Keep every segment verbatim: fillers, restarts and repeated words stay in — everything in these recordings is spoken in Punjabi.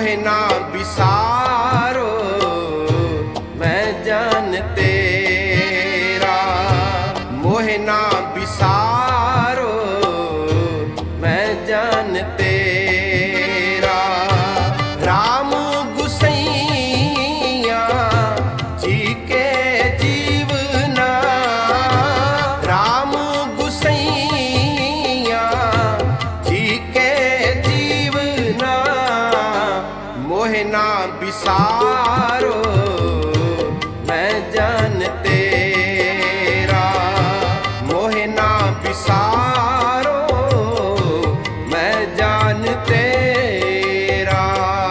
मोहे ना बिसारो मैं जान तेरा, मोहे ना बिसारो मैं जान तेरा। राम गुसैया जी के जीवना, राम गुसैया जी के जीवना, मोहे ना बिसारो मैं जान तेरा, मोहे ना बिसारो मैं जान तेरा।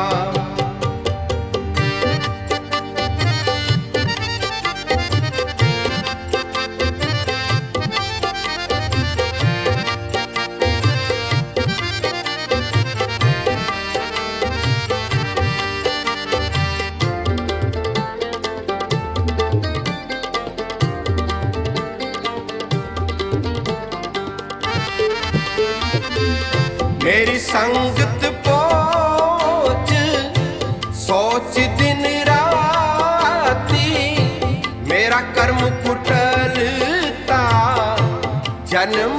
मेरी संगत पोच सोच दिन राती, मेरा कर्म कुटलता जन्म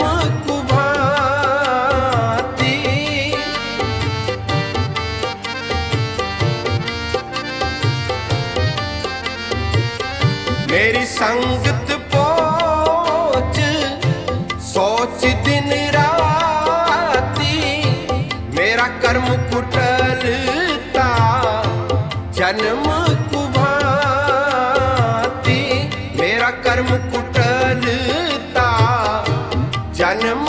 कुभाती। मेरी संगत पोच सोच दिन राती, मेरा कर्म कुटलता जन्म कुभाती, मेरा कर्म कुटलता जन्म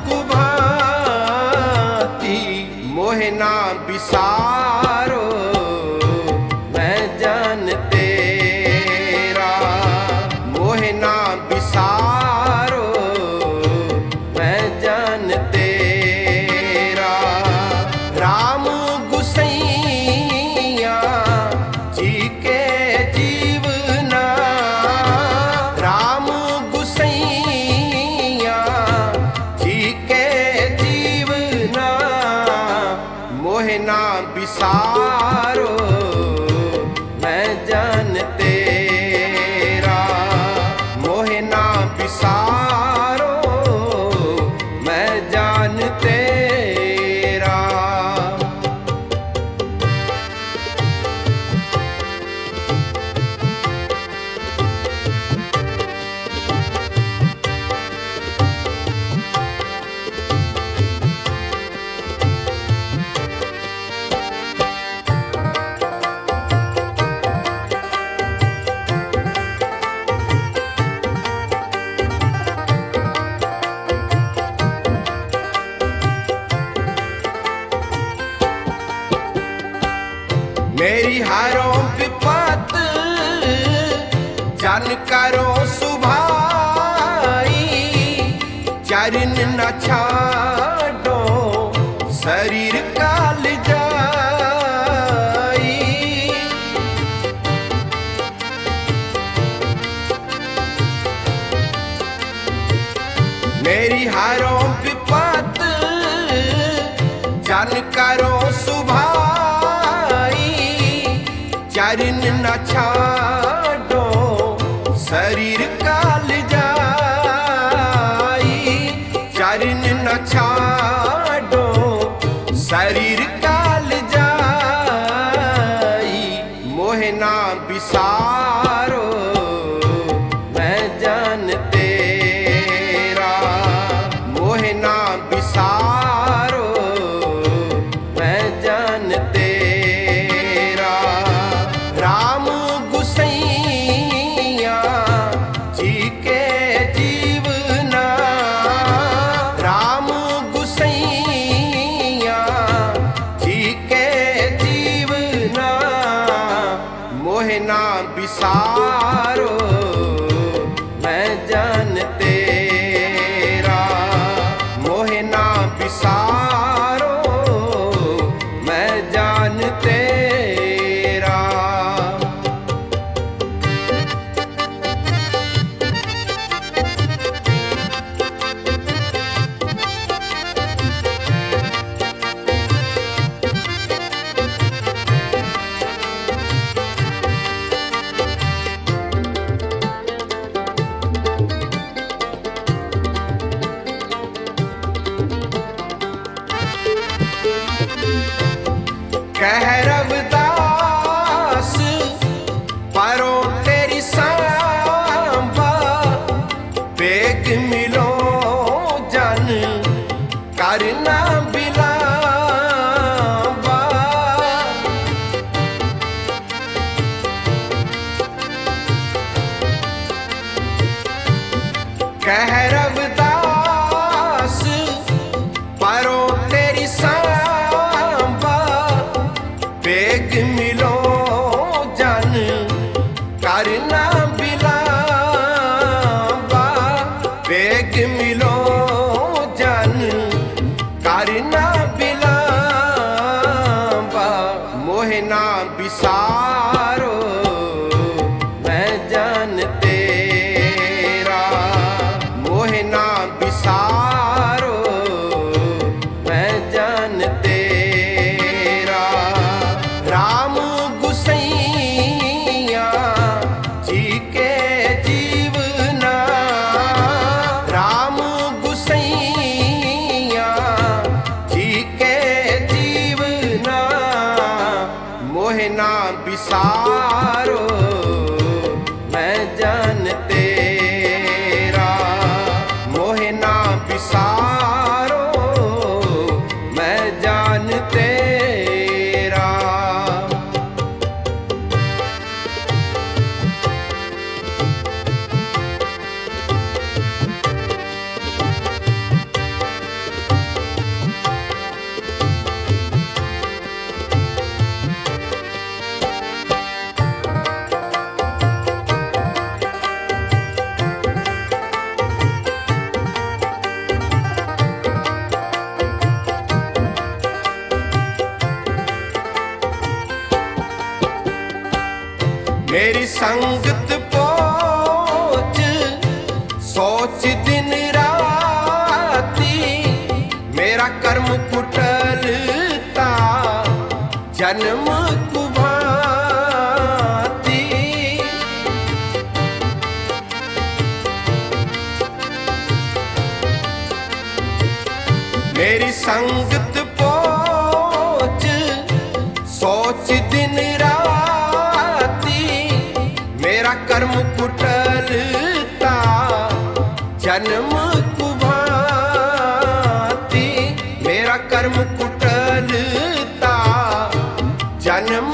कुभाती। मोहे ना बिसारो मैं जान तेरा, मोहे ना बिसारो मैं जान तेरा। राम गुसैया जी के जीवना, राम गुसैया जी के जीवना, मोहे ना बिसारो मैं जान तेरा, मोहे ना बिसारो मैं जान तेरा। मेरी हारों विपत जन करो सुभाई, चरण न छाड़ो शरीर काल जाई। मेरी हारों विपत जन करो सुभाई, चरण न छाड़ो शरीर काल जाई, चरण न छाड़ो शरीर काल जाई। मोहे ना बिसारो मैं जान तेरा, मोहे ना बिसारो मैं जान तेरा। राम गुसैया जी के जीवना, राम गुसैया जी के जीवना, मोहे ना बिसारो मैं जान तेरा, मोहे ना बिसारो मैं जान तेरा। ਕਹਿ ਰਵਿਦਾਸ ਪਰੋ ਤੇਰੀ ਸਾਂਭਾ, ਵੇਗ ਮਿਲੋ ਜਨ ਕਰਨਾ ਬਿਲਾਵਾ। ਕਹਿ ਰਵਿਦਾਸ ਪਰੋ ਤੇਰੀ ਸਾਂਭਾ, ਵੇਗ ਮਿਲੋ ਜਨ ਕਰਨਾ ਬਿਲਾਵਾ। ਵੇਗ ਮਿਲੋ ਜਨ ਕਰਨਾ ਬਿਲਾਵਾ। ਮੋਹਿ ਨਾ ਬਿਸਾਰੋ ਮੈਂ ਜਾਨ ਤੇਰਾ, ਮੋਹਿ ਨਾ ਬਿਸਾਰੋ ਮੈਂ ਜਾਨ ਤੇਰਾ। ਰਾਮ ਗੁਸਈਆ ਜੀ ਕੇ ਜੀਵਨਾ, ਰਾਮ ਗੁਸਈਆ ਜੀ ਕੇ ਜੀਵਨਾ। ਮੋਹਿ ਨਾ ਬਿਸਾਰੋ ਮੈਂ ਜਾਨ ਤੇਰਾ, ਮੋਹਿ ਨਾ ਬਿਸਾਰੋ ਮੈਂ ਜਾਨ ਤੇਰਾ। ਮੇਰੀ ਸੰਗਤ ਪੋਚ ਸੋਚ ਦਿਨ ਰਾਤੀ, ਮੇਰਾ ਕਰਮ ਕੁਟਲਤਾ ਜਨਮ ਕੁਭਾਤੀ। ਮੇਰੀ ਸੰਗਤ ਪੋਚ ਸੋਚ ਦਿਨ ਰਾਤੀ, ਮੇਰਾ ਕਰਮ ਕੁਟਲਤਾ ਜਨਮ ਕੁਭਾਤੀ। ਮੇਰਾ ਕਰਮ ਕੁਟਲਤਾ ਜਨਮ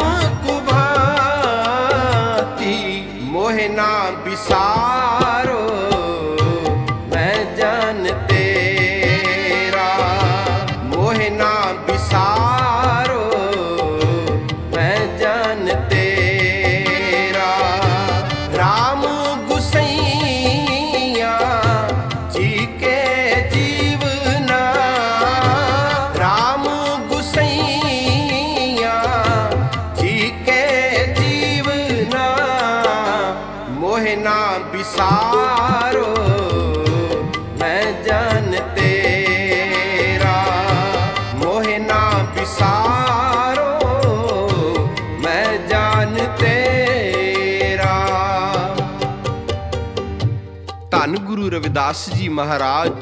ਕੁਭਾਤੀ। ਮੋਹਿ ਨਾ ਬਿਸਾਰੋ ਮੈਂ ਜਾਨ ਤੇਰਾ, ਮੋਹਿ ਨਾ ਬਿਸਾਰੋ ਮੈਂ ਜਾਨ ਤੇਰਾ। ਰਾਮ ਗੁਸਈਆ ਜੀ ਕੇ ਜੀਵਨਾ, ਰਾਮ ਗੁਸਈਆ ਜੀ ਕੇ ਜੀਵਨਾ। ਮੋਹਿ ਨਾ ਬਿਸਾਰੋ ਮੈਂ ਜਾਨ ਤੇਰਾ, ਮੋਹਿ ਨਾ ਬਿਸਾਰੋ ਮੈਂ ਜਾਨ ਤੇਰਾ। ਧੰਨ ਗੁਰੂ ਰਵਿਦਾਸ ਜੀ ਮਹਾਰਾਜ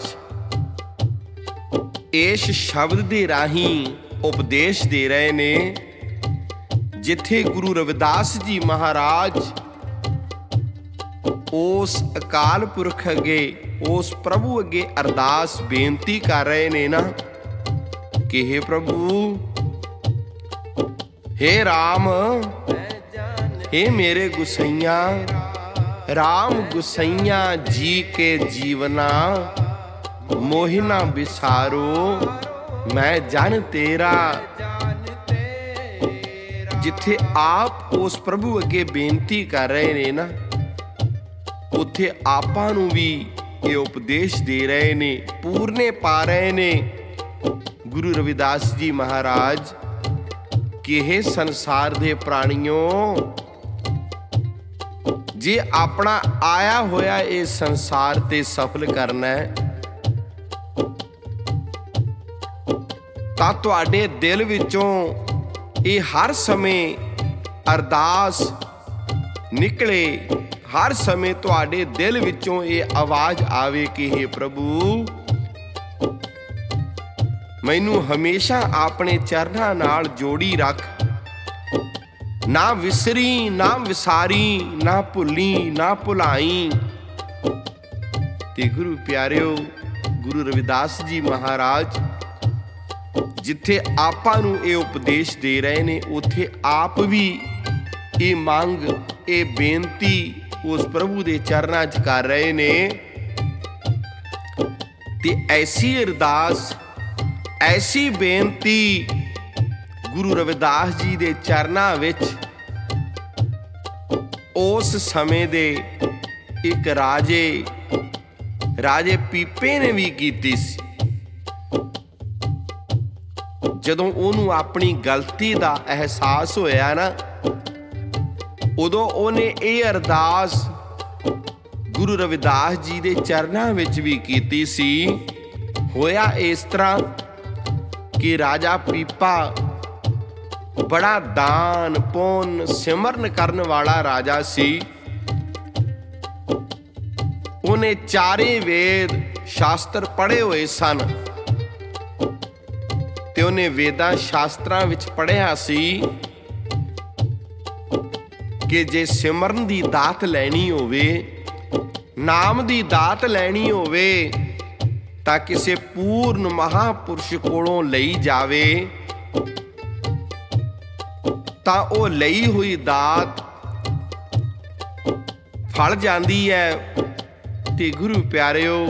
ਇਸ ਸ਼ਬਦ ਦੇ ਰਾਹੀਂ ਉਪਦੇਸ਼ ਦੇ ਰਹੇ ਨੇ, ਜਿੱਥੇ ਗੁਰੂ ਰਵਿਦਾਸ ਜੀ ਮਹਾਰਾਜ ਉਸ ਅਕਾਲ ਪੁਰਖ ਅੱਗੇ, ਉਸ ਪ੍ਰਭੂ ਅੱਗੇ ਅਰਦਾਸ ਬੇਨਤੀ ਕਰ ਰਹੇ ਨੇ ਨਾ ਕਿ हे ਪ੍ਰਭੂ, हे राम, हे मेरे गुसैया, राम गुसैया जी के जीवना, मोहि ना बिसारो मैं जन तेरा। जिथे आप उस प्रभु अगे बेनती कर रहे ने ना, उत्थे आपां नूं भी ये उपदेश दे रहे ने, पूरने पा रहे ने गुरु रविदास जी महाराज कि हे संसार दे प्राणियों, जे अपना आया होया ये संसार ते सफल करना है तां तुहाडे दिल विचों ये हर समय अरदास निकले, हर समय तुहाडे दिल विचों ये आवाज़ आवे कि हे प्रभु, ਮੈਨੂੰ ਹਮੇਸ਼ਾ ਆਪਣੇ ਚਰਨਾਂ ਨਾਲ ਜੋੜੀ ਰੱਖ। ਨਾ ਵਿਸਰੀ ਨਾ ਵਿਸਾਰੀ, ਨਾ ਭੁੱਲੀ ਨਾ ਭੁਲਾਈ। ਤੇ ਗੁਰੂ ਪਿਆਰਿਓ, ਗੁਰੂ ਰਵਿਦਾਸ ਜੀ ਮਹਾਰਾਜ ਜਿੱਥੇ ਆਪਾਂ ਨੂੰ ਇਹ ਉਪਦੇਸ਼ ਦੇ ਰਹੇ ਨੇ, ਉੱਥੇ ਆਪ ਵੀ ਇਹ ਮੰਗ, ਇਹ ਬੇਨਤੀ ਉਸ ਪ੍ਰਭੂ ਦੇ ਚਰਨਾਂ 'ਚ ਕਰ ਰਹੇ ਨੇ। ਤੇ ਐਸੀ ਅਰਦਾਸ, ਐਸੀ ਬੇਨਤੀ ਗੁਰੂ ਰਵਿਦਾਸ ਜੀ ਦੇ ਚਰਨਾਂ ਵਿੱਚ ਉਸ ਸਮੇਂ ਦੇ ਇੱਕ ਰਾਜੇ ਰਾਜੇ ਪੀਪੇ ਨੇ ਵੀ ਕੀਤੀ ਸੀ। ਜਦੋਂ ਉਹਨੂੰ ਆਪਣੀ ਗਲਤੀ ਦਾ ਅਹਿਸਾਸ ਹੋਇਆ ਨਾ, ਉਦੋਂ ਉਹਨੇ ਇਹ ਅਰਦਾਸ ਗੁਰੂ ਰਵਿਦਾਸ ਜੀ ਦੇ ਚਰਨਾਂ ਵਿੱਚ ਵੀ ਕੀਤੀ ਸੀ। ਹੋਇਆ ਇਸ ਤਰ੍ਹਾਂ ਕਿ ਰਾਜਾ ਪੀਪਾ ਬੜਾ ਦਾਨ ਪੁੰਨ ਸਿਮਰਨ ਕਰਨ ਵਾਲਾ ਰਾਜਾ ਸੀ। ਉਹਨੇ ਚਾਰੇ ਵੇਦ ਸ਼ਾਸਤਰ ਪੜ੍ਹੇ ਹੋਏ ਸਨ ਤੇ ਉਹਨੇ ਵੇਦਾਂ ਸ਼ਾਸਤਰਾਂ ਵਿੱਚ ਪੜ੍ਹਿਆ ਸੀ ਕਿ ਜੇ ਸਿਮਰਨ ਦੀ ਦਾਤ ਲੈਣੀ ਹੋਵੇ, ਨਾਮ ਦੀ ਦਾਤ ਲੈਣੀ ਹੋਵੇ, ਤਾਂ ਕਿਸੇ ਪੂਰਨ ਮਹਾਪੁਰਸ਼ ਕੋਲੋਂ ਲਈ ਜਾਵੇ ਤਾਂ ਉਹ ਲਈ ਹੋਈ ਦਾਤ ਫਲ ਜਾਂਦੀ ਹੈ। ਤੇ ਗੁਰੂ ਪਿਆਰਿਓ,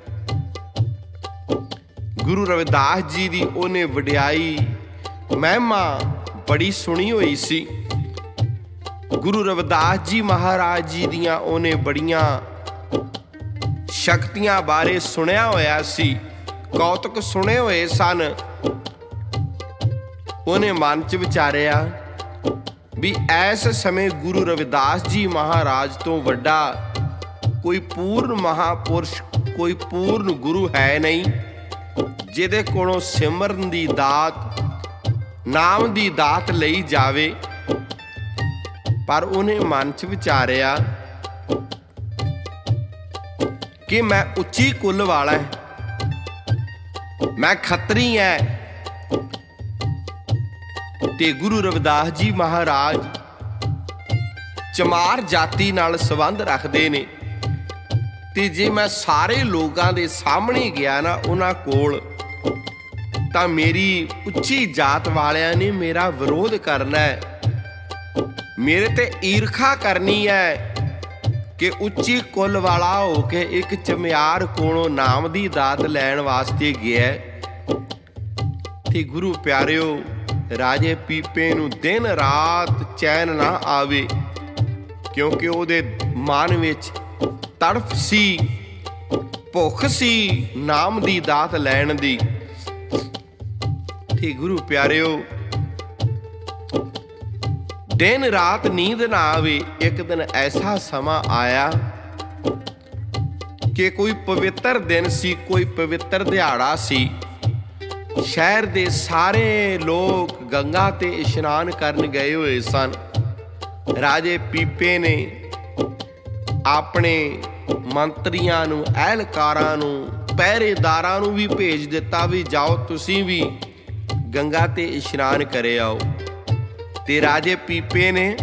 ਗੁਰੂ ਰਵਿਦਾਸ ਜੀ ਦੀ ਉਹਨੇ ਵਡਿਆਈ ਮਹਿਮਾ ਬੜੀ ਸੁਣੀ ਹੋਈ ਸੀ। ਗੁਰੂ ਰਵਿਦਾਸ ਜੀ ਮਹਾਰਾਜ ਜੀ ਦੀਆਂ ਉਹਨੇ ਬੜੀਆਂ ਸ਼ਕਤੀਆਂ ਬਾਰੇ ਸੁਣਿਆ ਹੋਇਆ ਸੀ, ਕੌਤਕ ਸੁਣੇ ਹੋਏ ਸਨ। ਉਹਨੇ ਮਨ 'ਚ ਵਿਚਾਰਿਆ ਵੀ ਐਸ ਸਮੇਂ ਗੁਰੂ ਰਵਿਦਾਸ ਜੀ ਮਹਾਰਾਜ ਤੋਂ ਵੱਡਾ ਕੋਈ ਪੂਰਨ ਮਹਾਪੁਰਸ਼, ਕੋਈ ਪੂਰਨ ਗੁਰੂ ਹੈ ਨਹੀਂ ਜਿਹਦੇ ਕੋਲੋਂ ਸਿਮਰਨ ਦੀ ਦਾਤ, ਨਾਮ ਦੀ ਦਾਤ ਲਈ ਜਾਵੇ। ਪਰ ਉਹਨੇ ਮਨ 'ਚ ਵਿਚਾਰਿਆ ਕਿ ਮੈਂ ਉੱਚੀ ਕੁੱਲ ਵਾਲਾ ਹੈ, ਮੈਂ ਖੱਤਰੀ ਐ। ਤੇ ਗੁਰੂ ਰਵਿਦਾਸ ਜੀ ਮਹਾਰਾਜ ਚਮਾਰ ਜਾਤੀ ਨਾਲ ਸੰਬੰਧ ਰੱਖਦੇ ਨੇ, ਤੇ ਜੇ ਮੈਂ ਸਾਰੇ ਲੋਕਾਂ ਦੇ ਸਾਹਮਣੇ ਗਿਆ ਨਾ ਉਹਨਾਂ ਕੋਲ, ਤਾਂ ਮੇਰੀ ਉੱਚੀ ਜਾਤ ਵਾਲਿਆਂ ਨੇ ਮੇਰਾ ਵਿਰੋਧ ਕਰਨਾ ਹੈ, ਮੇਰੇ ਤੇ ਈਰਖਾ ਕਰਨੀ ਹੈ ਕਿ ਉੱਚੀ ਕੁੱਲ ਵਾਲਾ ਹੋ ਕੇ ਇੱਕ ਚਮਿਆਰ ਕੋਲੋਂ ਨਾਮ ਦੀ ਦਾਤ ਲੈਣ ਵਾਸਤੇ ਗਿਆ। ਤੇ ਗੁਰੂ ਪਿਆਰਿਓ, ਰਾਜੇ ਪੀਪੇ ਨੂੰ ਦਿਨ ਰਾਤ ਚੈਨ ਨਾ ਆਵੇ, ਕਿਉਂਕਿ ਉਹਦੇ ਮਨ ਵਿੱਚ ਤੜਫ ਸੀ, ਭੁੱਖ ਸੀ ਨਾਮ ਦੀ ਦਾਤ ਲੈਣ ਦੀ। ਤੇ ਗੁਰੂ ਪਿਆਰਿਓ, ਦਿਨ ਰਾਤ ਨੀਂਦ ਨਾ ਆਵੇ। ਇੱਕ ਦਿਨ ਐਸਾ ਸਮਾਂ ਆਇਆ ਕਿ ਕੋਈ ਪਵਿੱਤਰ ਦਿਨ ਸੀ, ਕੋਈ ਪਵਿੱਤਰ ਦਿਹਾੜਾ ਸੀ। ਸ਼ਹਿਰ ਦੇ ਸਾਰੇ ਲੋਕ ਗੰਗਾ ਤੇ ਇਸ਼ਨਾਨ ਕਰਨ ਗਏ ਹੋਏ ਸਨ। ਰਾਜੇ ਪੀਪੇ ਨੇ ਆਪਣੇ ਮੰਤਰੀਆਂ ਨੂੰ, ਅਹਿਲਕਾਰਾਂ ਨੂੰ, ਪਹਿਰੇਦਾਰਾਂ ਨੂੰ ਵੀ ਭੇਜ ਦਿੱਤਾ ਵੀ ਜਾਓ ਤੁਸੀਂ ਵੀ ਗੰਗਾ ਤੇ ਇਸ਼ਨਾਨ ਕਰੇ ਆਓ। ਤੇ ਰਾਜੇ ਪੀਪੇ ਨੇ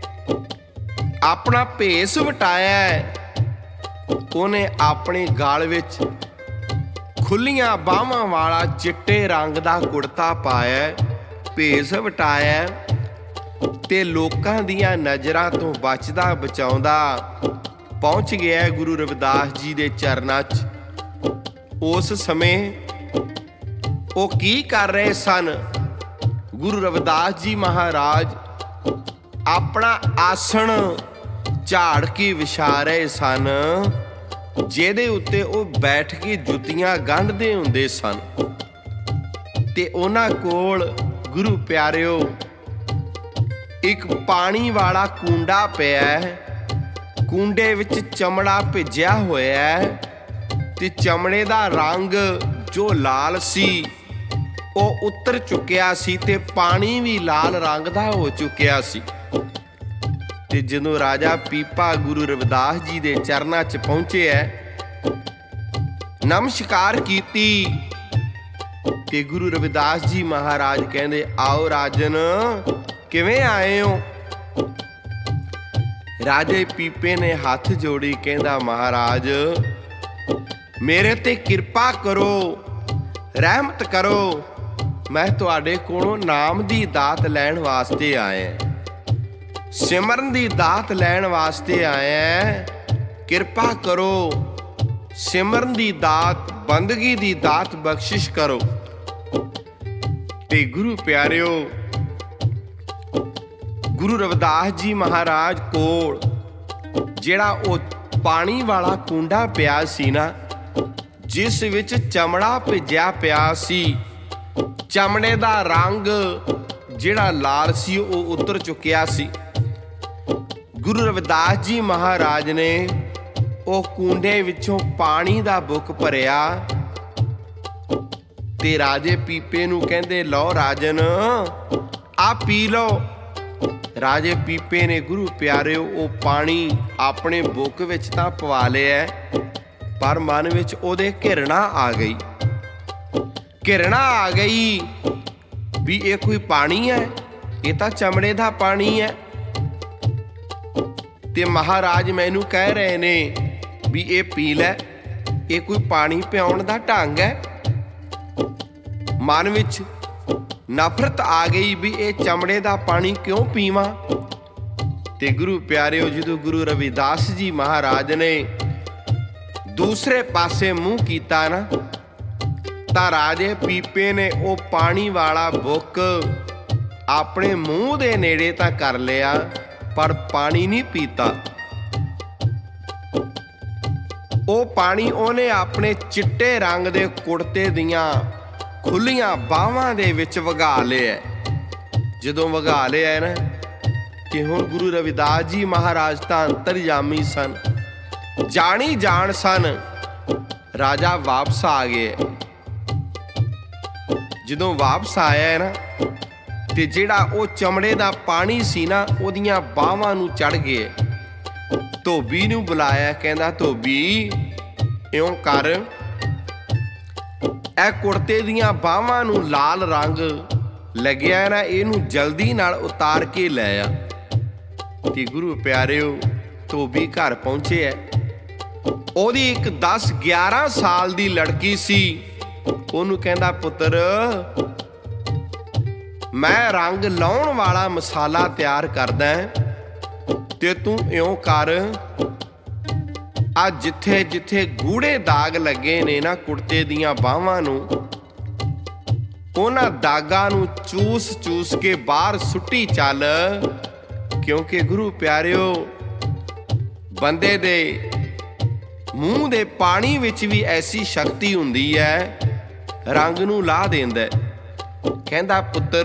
ਆਪਣਾ ਭੇਸ ਵਟਾਇਆ। ਉਹਨੇ ਆਪਣੇ ਗਲ ਵਿੱਚ ਖੁੱਲੀਆਂ ਬਾਹਾਂ ਵਾਲਾ ਚਿੱਟੇ ਰੰਗ ਦਾ ਕੁੜਤਾ ਪਾਇਆ, ਭੇਸ ਵਟਾਇਆ, ਤੇ ਲੋਕਾਂ ਦੀਆਂ ਨਜ਼ਰਾਂ ਤੋਂ ਬਚਦਾ ਬਚਾਉਂਦਾ ਪਹੁੰਚ ਗਿਆ ਗੁਰੂ ਰਵਿਦਾਸ ਜੀ ਦੇ ਚਰਨਾਂ 'ਚ। ਉਸ ਸਮੇਂ ਉਹ ਕੀ ਕਰ ਰਹੇ ਸਨ? ਗੁਰੂ ਰਵਿਦਾਸ ਜੀ ਮਹਾਰਾਜ ਆਪਣਾ ਆਸਣ ਝਾੜ ਕੇ ਵਿਛਾ ਰਹੇ ਸਨ, ਜਿਹਦੇ ਉੱਤੇ ਉਹ ਬੈਠ ਕੇ ਜੁੱਤੀਆਂ ਗੰਢਦੇ ਹੁੰਦੇ ਸਨ। ਤੇ ਉਹਨਾਂ ਕੋਲ ਗੁਰੂ ਪਿਆਰਿਓ ਇੱਕ ਪਾਣੀ ਵਾਲਾ ਕੂੰਡਾ ਪਿਆ ਹੈ। ਕੂੰਡੇ ਵਿੱਚ ਚਮੜਾ ਭਿੱਜਿਆ ਹੋਇਆ ਹੈ ਤੇ ਚਮੜੇ ਦਾ ਰੰਗ ਜੋ ਲਾਲ ਸੀ ਉਹ ਉਤਰ ਚੁੱਕਿਆ ਸੀ ਤੇ ਪਾਣੀ ਵੀ ਲਾਲ ਰੰਗ ਦਾ ਹੋ ਚੁੱਕਿਆ ਸੀ। ਤੇ ਜਦੋਂ ਰਾਜਾ ਪੀਪਾ ਗੁਰੂ ਰਵਿਦਾਸ ਜੀ ਦੇ ਚਰਨਾਂ 'ਚ ਪਹੁੰਚਿਆ, ਨਮਸਕਾਰ ਕੀਤੀ ਤੇ ਗੁਰੂ ਰਵਿਦਾਸ ਜੀ ਮਹਾਰਾਜ ਕਹਿੰਦੇ, ਆਓ ਰਾਜਨ, ਕਿਵੇਂ ਆਏ ਹੋ? ਰਾਜੇ ਪੀਪੇ ਨੇ ਹੱਥ ਜੋੜੀ, ਕਹਿੰਦਾ, ਮਹਾਰਾਜ ਮੇਰੇ ਤੇ ਕਿਰਪਾ ਕਰੋ, ਰਹਿਮਤ ਕਰੋ, ਮੈਂ ਤੁਹਾਡੇ ਕੋਲੋਂ ਨਾਮ ਦੀ ਦਾਤ ਲੈਣ ਵਾਸਤੇ ਆਇਆ, ਸਿਮਰਨ ਦੀ ਦਾਤ ਲੈਣ ਵਾਸਤੇ ਆਇਆ, ਕਿਰਪਾ ਕਰੋ, ਸਿਮਰਨ ਦੀ ਦਾਤ, ਬੰਦਗੀ ਦੀ ਦਾਤ ਬਖਸ਼ਿਸ਼ ਕਰੋ। ਤੇ ਗੁਰੂ ਪਿਆਰਿਓ, ਗੁਰੂ ਰਵਿਦਾਸ ਜੀ ਮਹਾਰਾਜ ਕੋਲ ਜਿਹੜਾ ਉਹ ਪਾਣੀ ਵਾਲਾ ਕੂੰਡਾ ਪਿਆ ਸੀ ਨਾ, ਜਿਸ ਵਿੱਚ ਚਮੜਾ ਭਿੱਜਿਆ ਪਿਆ ਸੀ, ਚਮੜੇ ਦਾ ਰੰਗ ਜਿਹੜਾ ਲਾਲ ਸੀ ਉਹ ਉਤਰ ਚੁੱਕਿਆ ਸੀ। ਗੁਰੂ ਰਵਿਦਾਸ ਜੀ ਮਹਾਰਾਜ ਨੇ ਉਹ ਕੂੰਡੇ ਵਿੱਚੋਂ ਪਾਣੀ ਦਾ ਬੁੱਕ ਭਰਿਆ ਤੇ ਰਾਜੇ ਪੀਪੇ ਨੂੰ ਕਹਿੰਦੇ, ਲਓ ਰਾਜਨ, ਆ ਪੀ ਲਓ। ਰਾਜੇ ਪੀਪੇ ਨੇ ਗੁਰੂ ਪਿਆਰਿਓ ਉਹ ਪਾਣੀ ਆਪਣੇ ਬੁੱਕ ਵਿੱਚ ਤਾਂ ਪਵਾ ਲਿਆ, ਪਰ ਮਨ ਵਿੱਚ ਉਹਦੇ ਘਿਰਣਾ ਆ ਗਈ, ਘਿਰਣਾ ਆ ਗਈ ਵੀ ਇਹ ਕੋਈ ਪਾਣੀ ਹੈ, ਇਹ ਤਾਂ ਚਮੜੇ ਦਾ ਪਾਣੀ ਹੈ। ਤੇ ਮਹਾਰਾਜ ਮੈਨੂੰ ਕਹਿ ਰਹੇ ਨੇ ਵੀ ਇਹ ਪੀ ਲੈ, ਇਹ ਕੋਈ ਪਾਣੀ ਪਿਆਉਣ ਦਾ ਢੰਗ ਹੈ। ਮਨ ਵਿੱਚ ਨਫ਼ਰਤ ਆ ਗਈ ਵੀ ਇਹ ਚਮੜੇ ਦਾ ਪਾਣੀ ਕਿਉਂ ਪੀਵਾਂ। ਤੇ ਗੁਰੂ ਪਿਆਰਿਓ, ਜਦੋਂ ਗੁਰੂ ਰਵਿਦਾਸ ਜੀ ਮਹਾਰਾਜ ਨੇ ਦੂਸਰੇ ਪਾਸੇ ਮੂੰਹ ਕੀਤਾ ਨਾ, ਤਾਂ ਰਾਜੇ ਪੀਪੇ ਨੇ ਉਹ ਪਾਣੀ ਵਾਲਾ ਬੁੱਕ ਆਪਣੇ ਮੂੰਹ ਦੇ ਨੇੜੇ ਤਾਂ ਕਰ ਲਿਆ, ਪਰ ਪਾਣੀ ਨਹੀਂ ਪੀਤਾ। ਉਹ ਪਾਣੀ ਉਹਨੇ ਆਪਣੇ ਚਿੱਟੇ ਰੰਗ ਦੇ ਕੁੜਤੇ ਦੀਆਂ ਖੁੱਲੀਆਂ ਬਾਹਾਂ ਦੇ ਵਿੱਚ ਵਗਾ ਲਿਆ। ਜਦੋਂ ਵਗਾ ਲਿਆ ਨਾ, ਤੇ ਹੁਣ ਗੁਰੂ ਰਵਿਦਾਸ ਜੀ ਮਹਾਰਾਜ ਤਾਂ ਅੰਤਰਜਾਮੀ ਸਨ, ਜਾਣੀ ਜਾਣ ਸਨ। ਰਾਜਾ ਵਾਪਸ ਆ ਗਏ। ਜਦੋਂ ਵਾਪਸ ਆਇਆ ਨਾ, ਤੇ ਜਿਹੜਾ ਉਹ ਚਮੜੇ ਦਾ ਪਾਣੀ ਸੀ ਨਾ, ਉਹਦੀਆਂ ਬਾਹਾਂ ਨੂੰ ਚੜ ਗਏ। ਧੋਬੀ ਨੂੰ ਬੁਲਾਇਆ, ਕਹਿੰਦਾ, ਧੋਬੀ ਇਉਂ ਕਰ, ਇਹ ਕੁੜਤੇ ਦੀਆਂ ਬਾਹਾਂ ਨੂੰ ਲਾਲ ਰੰਗ ਲੱਗਿਆ ਨਾ, ਇਹਨੂੰ ਜਲਦੀ ਨਾਲ ਉਤਾਰ ਕੇ ਲੈ ਆ। ਤੇ ਗੁਰੂ ਪਿਆਰਿਓ, ਧੋਬੀ ਘਰ ਪਹੁੰਚੇ ਐ। ਉਹਦੀ ਇੱਕ ਦਸ ਗਿਆਰਾਂ ਸਾਲ ਦੀ ਲੜਕੀ ਸੀ। ਉਹਨੂੰ ਕਹਿੰਦਾ, ਪੁੱਤਰ ਮੈਂ ਰੰਗ ਲਾਉਣ ਵਾਲਾ ਮਸਾਲਾ ਤਿਆਰ ਕਰਦਾ, ਤੇ ਤੂੰ ਇਉਂ ਕਰ, ਆ ਜਿੱਥੇ ਜਿੱਥੇ ਗੂੜੇ ਦਾਗ ਲੱਗੇ ਨੇ ਨਾ ਕੁੜਤੇ ਦੀਆਂ ਬਾਹਾਂ ਨੂੰ, ਉਹਨਾਂ ਦਾਗਾਂ ਨੂੰ ਚੂਸ ਚੂਸ ਕੇ ਬਾਹਰ ਸੁੱਟੀ ਚੱਲ। ਕਿਉਂਕਿ ਗੁਰੂ ਪਿਆਰਿਓ, ਬੰਦੇ ਦੇ ਮੂੰਹ ਦੇ ਪਾਣੀ ਵਿੱਚ ਵੀ ਐਸੀ ਸ਼ਕਤੀ ਹੁੰਦੀ ਹੈ, ਰੰਗ ਨੂੰ ਲਾ ਦਿੰਦਾ। ਕਹਿੰਦਾ, ਪੁੱਤਰ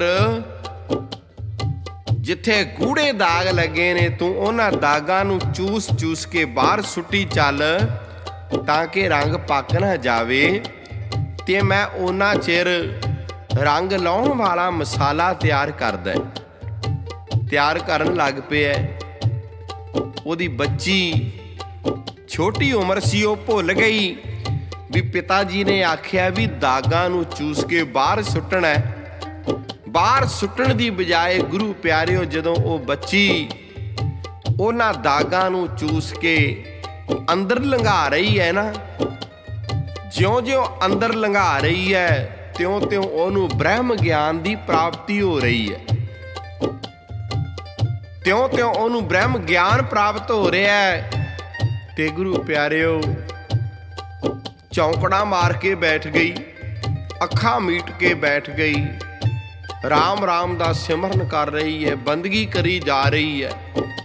ਜਿੱਥੇ ਗੂੜੇ ਦਾਗ ਲੱਗੇ ਨੇ, ਤੂੰ ਉਹਨਾਂ ਦਾਗਾਂ ਨੂੰ ਚੂਸ ਚੂਸ ਕੇ ਬਾਹਰ ਸੁੱਟੀ ਚੱਲ, ਤਾਂ ਕਿ ਰੰਗ ਪੱਕ ਨਾ ਜਾਵੇ, ਤੇ ਮੈਂ ਉਹਨਾਂ ਚਿਰ ਰੰਗ ਲਾਉਣ ਵਾਲਾ ਮਸਾਲਾ ਤਿਆਰ ਕਰਦਾ। ਤਿਆਰ ਕਰਨ ਲੱਗ ਪਿਆ। ਉਹਦੀ ਬੱਚੀ ਛੋਟੀ ਉਮਰ ਸੀ, ਉਹ ਭੁੱਲ ਗਈ ਵੀ ਪਿਤਾ ਜੀ ਨੇ ਆਖਿਆ ਵੀ ਦਾਗਾਂ ਨੂੰ ਚੂਸ ਕੇ ਬਾਹਰ ਸੁੱਟਣਾ। ਬਾਹਰ ਸੁੱਟਣ ਦੀ ਬਜਾਏ ਗੁਰੂ ਪਿਆਰਿਓ, ਜਦੋਂ ਉਹ ਬੱਚੀ ਉਹਨਾਂ ਦਾਗਾਂ ਨੂੰ ਚੂਸ ਕੇ ਅੰਦਰ ਲੰਘਾ ਰਹੀ ਹੈ ਨਾ, ਜਿਉਂ-ਜਿਉਂ ਅੰਦਰ ਲੰਘਾ ਰਹੀ ਹੈ, ਤਿਉਂ-ਤਿਉਂ ਉਹਨੂੰ ਬ੍ਰਹਮ ਗਿਆਨ ਦੀ ਪ੍ਰਾਪਤੀ ਹੋ ਰਹੀ ਹੈ। ਤਿਉਂ-ਤਿਉਂ ਉਹਨੂੰ ਬ੍ਰਹਮ ਗਿਆਨ ਪ੍ਰਾਪਤ ਹੋ ਰਿਹਾ ਹੈ। ਤੇ ਗੁਰੂ ਪਿਆਰਿਓ, ਚੌਂਕੜਾ ਮਾਰ ਕੇ ਬੈਠ ਗਈ, ਅੱਖਾਂ ਮੀਟ ਕੇ ਬੈਠ ਗਈ, ਰਾਮ ਰਾਮ ਦਾ ਸਿਮਰਨ ਕਰ ਰਹੀ ਹੈ, ਬੰਦਗੀ ਕਰੀ ਜਾ ਰਹੀ ਹੈ।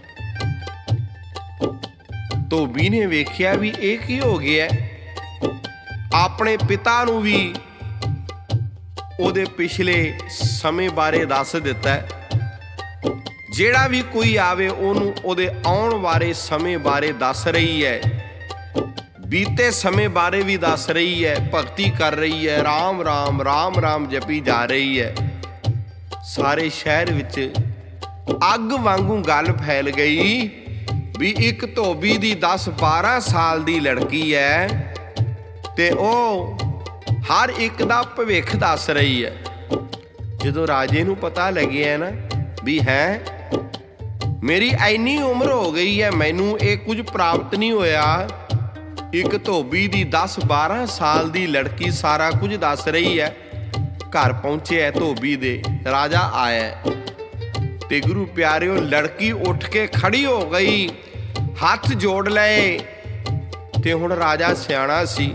ਧੋਬੀ ਨੇ ਵੇਖਿਆ ਵੀ ਇਹ ਕੀ ਹੋ ਗਿਆ। ਆਪਣੇ ਪਿਤਾ ਨੂੰ ਵੀ ਉਹਦੇ ਪਿਛਲੇ ਸਮੇਂ ਬਾਰੇ ਦੱਸ ਦਿੱਤਾ। ਜਿਹੜਾ ਵੀ ਕੋਈ ਆਵੇ ਉਹਨੂੰ ਉਹਦੇ ਆਉਣ ਵਾਲੇ ਸਮੇਂ ਬਾਰੇ ਦੱਸ ਰਹੀ ਹੈ, ਬੀਤੇ ਸਮੇਂ ਬਾਰੇ ਵੀ ਦੱਸ ਰਹੀ ਹੈ, ਭਗਤੀ ਕਰ ਰਹੀ ਹੈ, ਰਾਮ ਰਾਮ ਰਾਮ ਰਾਮ ਜਪੀ ਜਾ ਰਹੀ ਹੈ। ਸਾਰੇ ਸ਼ਹਿਰ ਵਿੱਚ ਅੱਗ ਵਾਂਗੂ ਗੱਲ ਫੈਲ ਗਈ ਵੀ ਇੱਕ ਧੋਬੀ ਦੀ ਦਸ ਬਾਰਾਂ ਸਾਲ ਦੀ ਲੜਕੀ ਹੈ, ਤੇ ਉਹ ਹਰ ਇੱਕ ਦਾ ਭਵਿੱਖ ਦੱਸ ਰਹੀ ਹੈ। ਜਦੋਂ ਰਾਜੇ ਨੂੰ ਪਤਾ ਲੱਗਿਆ ਨਾ ਵੀ ਹੈ ਮੇਰੀ ਇੰਨੀ ਉਮਰ ਹੋ ਗਈ ਹੈ, ਮੈਨੂੰ ਇਹ ਕੁਝ ਪ੍ਰਾਪਤ ਨਹੀਂ ਹੋਇਆ, ਇੱਕ ਧੋਬੀ ਦੀ ਦਸ ਬਾਰਾਂ ਸਾਲ ਦੀ ਲੜਕੀ ਸਾਰਾ ਕੁਝ ਦੱਸ ਰਹੀ ਹੈ। ਘਰ ਪਹੁੰਚਿਆ ਧੋਬੀ ਦੇ, ਰਾਜਾ ਆਇਆ ਤੇ ਗੁਰੂ ਪਿਆਰਿਓ ਲੜਕੀ ਉੱਠ ਕੇ ਖੜੀ ਹੋ ਗਈ, ਹੱਥ ਜੋੜ ਲਏ। ਤੇ ਹੁਣ ਰਾਜਾ ਸਿਆਣਾ ਸੀ,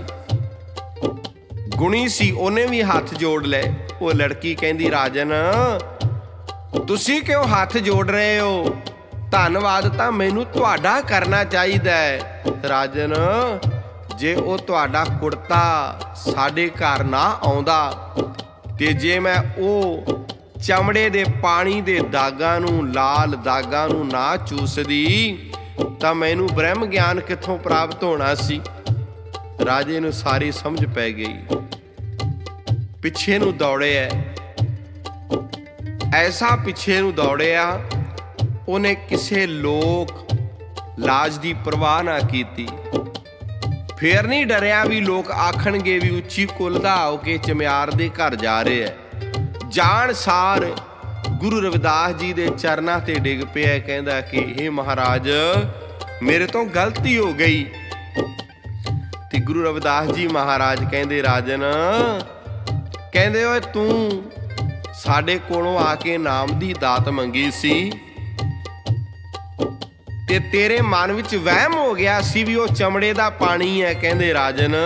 ਗੁਣੀ ਸੀ, ਉਹਨੇ ਵੀ ਹੱਥ ਜੋੜ ਲਏ। ਉਹ ਲੜਕੀ ਕਹਿੰਦੀ ਰਾਜਨ ਤੁਸੀਂ ਕਿਉਂ ਹੱਥ ਜੋੜ ਰਹੇ ਹੋ? ਧੰਨਵਾਦ ਤਾਂ ਮੈਨੂੰ ਤੁਹਾਡਾ ਕਰਨਾ ਚਾਹੀਦਾ ਹੈ। ਰਾਜਨ ਜੇ ਉਹ ਤੁਹਾਡਾ ਕੁੜਤਾ ਸਾਡੇ ਘਰ ਨਾ ਆਉਂਦਾ ਤੇ ਜੇ ਮੈਂ ਉਹ ਚਮੜੇ ਦੇ ਪਾਣੀ ਦੇ ਦਾਗਾਂ ਨੂੰ, ਲਾਲ ਦਾਗਾਂ ਨੂੰ ਨਾ ਚੂਸਦੀ ਤਾਂ ਮੈਨੂੰ ਬ੍ਰਹਮ ਗਿਆਨ ਕਿੱਥੋਂ ਪ੍ਰਾਪਤ ਹੋਣਾ ਸੀ। ਰਾਜੇ ਨੂੰ ਸਾਰੀ ਸਮਝ ਪੈ ਗਈ, ਪਿੱਛੇ ਨੂੰ ਦੌੜਿਆ, ਐਸਾ ਪਿੱਛੇ ਨੂੰ ਦੌੜਿਆ ਉਹਨੇ ਕਿਸੇ ਲੋਕ ਲਾਜ ਦੀ ਪਰਵਾਹ ਨਾ ਕੀਤੀ। ਫੇਰ ਨਹੀਂ ਡਰਿਆ ਵੀ ਲੋਕ ਆਖਣਗੇ ਵੀ ਉੱਚੀ ਕੁੱਲ ਦਾ ਹੋ ਕੇ ਚਮਿਆਰ ਦੇ ਘਰ ਜਾ ਰਿਹਾ। ਜਾਣ ਸਾਰ ਗੁਰੂ ਰਵਿਦਾਸ ਜੀ ਦੇ ਚਰਨਾਂ ਤੇ ਡਿੱਗ ਪਿਆ, ਕਹਿੰਦਾ ਕਿ ਹੇ ਮਹਾਰਾਜ ਮੇਰੇ ਤੋਂ ਗਲਤੀ ਹੋ ਗਈ। ਤੇ ਗੁਰੂ ਰਵਿਦਾਸ ਜੀ ਮਹਾਰਾਜ ਕਹਿੰਦੇ ਰਾਜਨ, ਕਹਿੰਦੇ ਓਏ ਤੂੰ ਸਾਡੇ ਕੋਲੋਂ ਆ ਕੇ ਨਾਮ ਦੀ ਦਾਤ ਮੰਗੀ ਸੀ ਤੇ ਤੇਰੇ ਮਨ ਵਿੱਚ ਵਹਿਮ ਹੋ ਗਿਆ ਸੀ ਵੀ ਉਹ ਚਮੜੇ ਦਾ ਪਾਣੀ ਹੈ। ਕਹਿੰਦੇ ਰਾਜਨ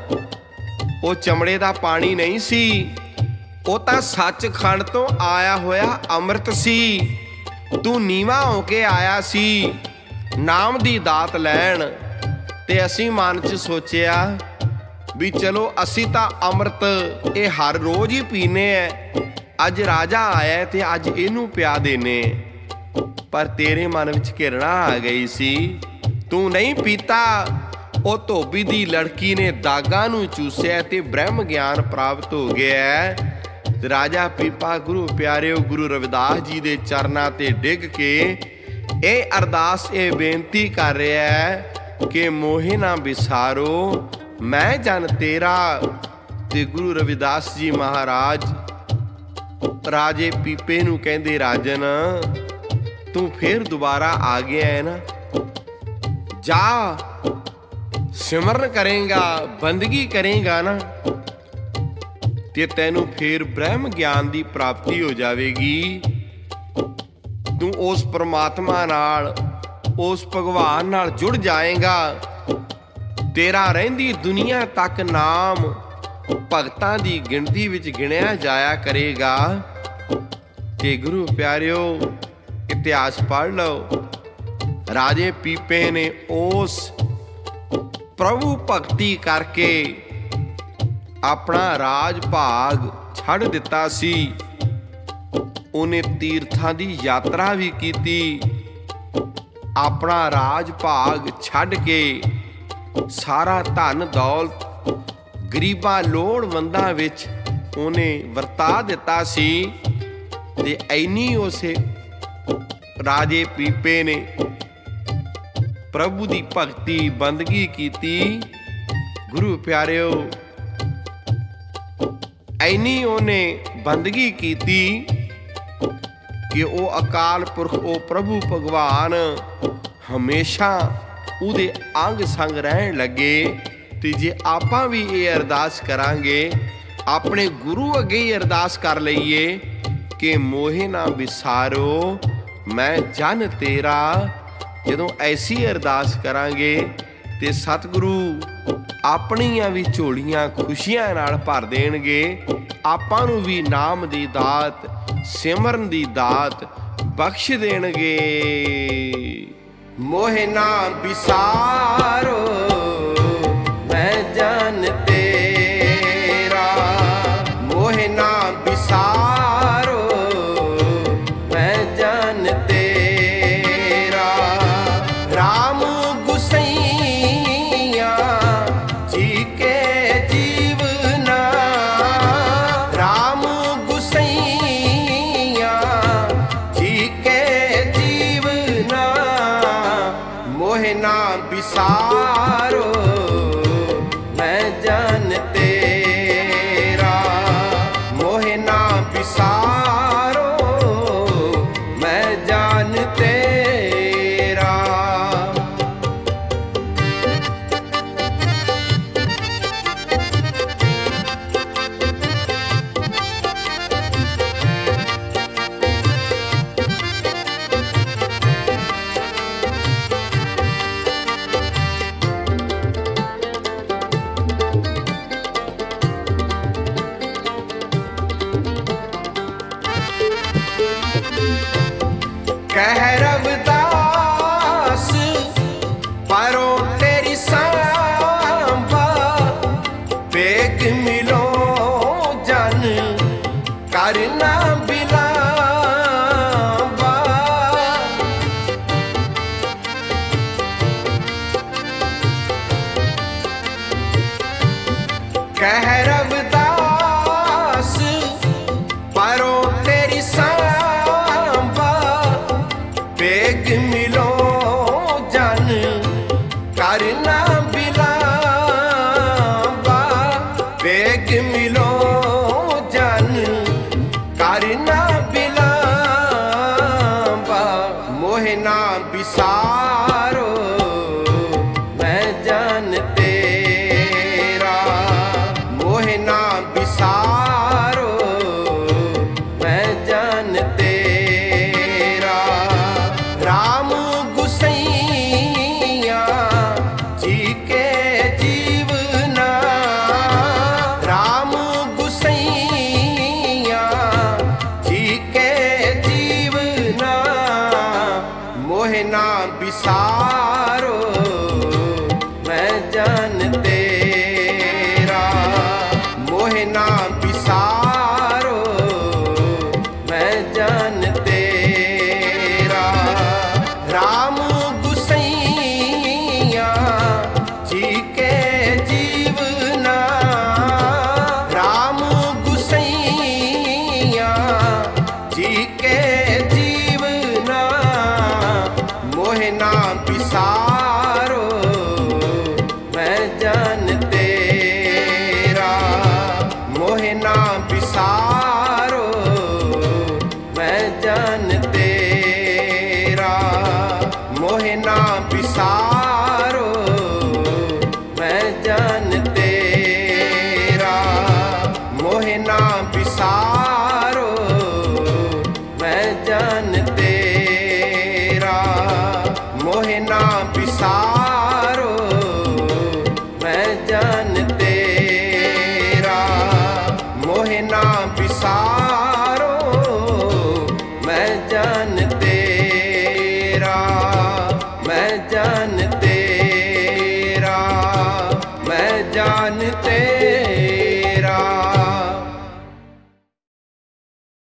ਉਹ ਚਮੜੇ ਦਾ ਪਾਣੀ ਨਹੀਂ ਸੀ, ਉਹ ਤਾਂ ਸੱਚਖੰਡ ਤੋਂ ਆਇਆ ਹੋਇਆ ਅੰਮ੍ਰਿਤ ਸੀ। ਤੂੰ ਨੀਵਾਂ ਹੋ ਕੇ ਆਇਆ ਸੀ ਨਾਮ ਦੀ ਦਾਤ ਲੈਣ, ਤੇ ਅਸੀਂ ਮਨ 'ਚ ਸੋਚਿਆ ਵੀ ਚਲੋ ਅਸੀਂ ਤਾਂ ਅੰਮ੍ਰਿਤ ਇਹ ਹਰ ਰੋਜ਼ ਹੀ ਪੀਨੇ ਐ, ਅੱਜ ਰਾਜਾ ਆਇਆ ਤੇ ਅੱਜ ਇਹਨੂੰ ਪਿਆ ਦੇਨੇ। ਪਰ ਤੇਰੇ ਮਨ ਵਿੱਚ ਘਿਰਣਾ ਆ ਗਈ ਸੀ, ਤੂੰ ਨਹੀਂ ਪੀਤਾ। ਉਹ ਧੋਬੀ ਦੀ ਲੜਕੀ ਨੇ ਦਾਗਾਂ ਨੂੰ ਚੂਸਿਆ ਤੇ ਬ੍ਰਹਮ ਗਿਆਨ ਪ੍ਰਾਪਤ ਹੋ ਗਿਆ। ਰਾਜਾ ਪੀਪਾ ਗੁਰੂ ਪਿਆਰਿਓ ਗੁਰੂ ਰਵਿਦਾਸ ਜੀ ਦੇ ਚਰਨਾਂ ਤੇ ਡਿੱਗ ਕੇ ਇਹ ਅਰਦਾਸ, ਇਹ ਬੇਨਤੀ ਕਰ ਰਿਹਾ ਹੈ ਕਿ ਮੋਹਿ ਨਾ ਵਿਸਾਰੋ ਮੈਂ ਜਨ ਤੇਰਾ। ਤੇ ਗੁਰੂ ਰਵਿਦਾਸ ਜੀ ਮਹਾਰਾਜ ਰਾਜੇ ਪੀਪੇ ਨੂੰ ਕਹਿੰਦੇ ਰਾਜਨ ਤੂੰ ਫੇਰ ਦੁਬਾਰਾ ਆ ਗਿਆ ਹੈ ਨਾ, ਜਾ ਸਿਮਰਨ ਕਰੇਗਾ, ਬੰਦਗੀ ਕਰੇਗਾ ਨਾ ਤੇ ਤੈਨੂੰ ਫੇਰ ਬ੍ਰਹਮ ਗਿਆਨ ਦੀ ਪ੍ਰਾਪਤੀ ਹੋ ਜਾਵੇਗੀ। ਤੂੰ ਉਸ ਪਰਮਾਤਮਾ ਨਾਲ, ਉਸ ਭਗਵਾਨ ਨਾਲ ਜੁੜ ਜਾਏਗਾ। ਤੇਰਾ ਰਹਿੰਦੀ ਦੁਨੀਆ ਤੱਕ ਨਾਮ ਭਗਤਾਂ ਦੀ ਗਿਣਤੀ ਵਿੱਚ ਗਿਣਿਆ ਜਾਇਆ ਕਰੇਗਾ। ਤੇ ਗੁਰੂ ਪਿਆਰਿਓ ਇਤਿਹਾਸ ਪੜ੍ਹ ਲਓ, ਰਾਜੇ ਪੀਪੇ ਨੇ ਉਸ ਪ੍ਰਭੂ ਭਗਤੀ ਕਰਕੇ ਆਪਣਾ ਰਾਜ ਭਾਗ ਛੱਡ ਦਿੱਤਾ ਸੀ। ਉਹਨੇ ਤੀਰਥਾਂ ਦੀ ਯਾਤਰਾ ਵੀ ਕੀਤੀ, ਆਪਣਾ ਰਾਜ ਭਾਗ ਛੱਡ ਕੇ ਸਾਰਾ ਧਨ ਦੌਲਤ ਗਰੀਬਾਂ ਲੋੜਵੰਦਾਂ ਵਿੱਚ ਉਹਨੇ ਵਰਤਾ ਦਿੱਤਾ ਸੀ। ਤੇ ਐਨੀ ਉਸੇ ਰਾਜੇ ਪੀਪੇ ਨੇ ਪ੍ਰਭੂ ਦੀ ਭਗਤੀ ਬੰਦਗੀ ਕੀਤੀ। ਗੁਰੂ ਪਿਆਰਿਓ ਐਨੀ ਉਹਨੇ ਬੰਦਗੀ ਕੀਤੀ ਕਿ ਉਹ ਅਕਾਲ ਪੁਰਖ, ਉਹ ਪ੍ਰਭੂ ਭਗਵਾਨ ਹਮੇਸ਼ਾ ਉਹਦੇ ਅੰਗ ਸੰਗ ਰਹਿਣ ਲੱਗੇ। ਤੇ ਜੇ ਆਪਾਂ ਵੀ ਇਹ ਅਰਦਾਸ ਕਰਾਂਗੇ, ਆਪਣੇ ਗੁਰੂ ਅੱਗੇ ਹੀ ਅਰਦਾਸ ਕਰ ਲਈਏ ਕਿ ਮੋਹਿ ਨਾ ਵਿਸਾਰੋ ਮੈਂ ਜਨ ਤੇਰਾ। ਜਦੋਂ ਐਸੀ ਅਰਦਾਸ ਕਰਾਂਗੇ ਤੇ ਸਤਿਗੁਰੂ ਆਪਣੀਆਂ ਵੀ ਝੋਲੀਆਂ ਖੁਸ਼ੀਆਂ ਨਾਲ ਭਰ ਦੇਣਗੇ, ਆਪਾਂ ਨੂੰ ਵੀ ਨਾਮ ਦੀ ਦਾਤ, ਸਿਮਰਨ ਦੀ ਦਾਤ ਬਖਸ਼ ਦੇਣਗੇ। ਮੋਹਿ ਨਾ ਵਿਸਾਰੋ ਮੈਂ ਜਨ ਤੇਰਾ, ਮੋਹਿ ਨਾ ਵਿਸਾਰੋ ਮੈਂ ਜਨ ਤੇਰਾ। ਰਾਮ ਗੁਸਈਆ ਜੀ ਕੇ ਜੀਵਨਾ, ਰਾਮ ਗੁਸਈਆ ਜੀ ਕੇ ਜੀਵਨਾ। ਮੋਹਿ ਨਾ ਵਿਸਾਰੋ ਮੈਂ ਜਨ ਤੇਰਾ। कह रविदास परो तेरी सांबा, बेग मिलो जन करना बिलावा। कह रविदास परो तेरी सांबा, बेग मिलो जन करना बिलावा। बेग मिलो जन करना बिलावा। मोहे ना बिसारो मैं जान तेरा, मोहे ना बिसारो मैं जान तेरा। राम गुसैया जी के जीवना, राम गुसैया जी के जीवना। मोहे ना बिसारो मैं जान तेरा, मोहे ना बिसारो मैं जान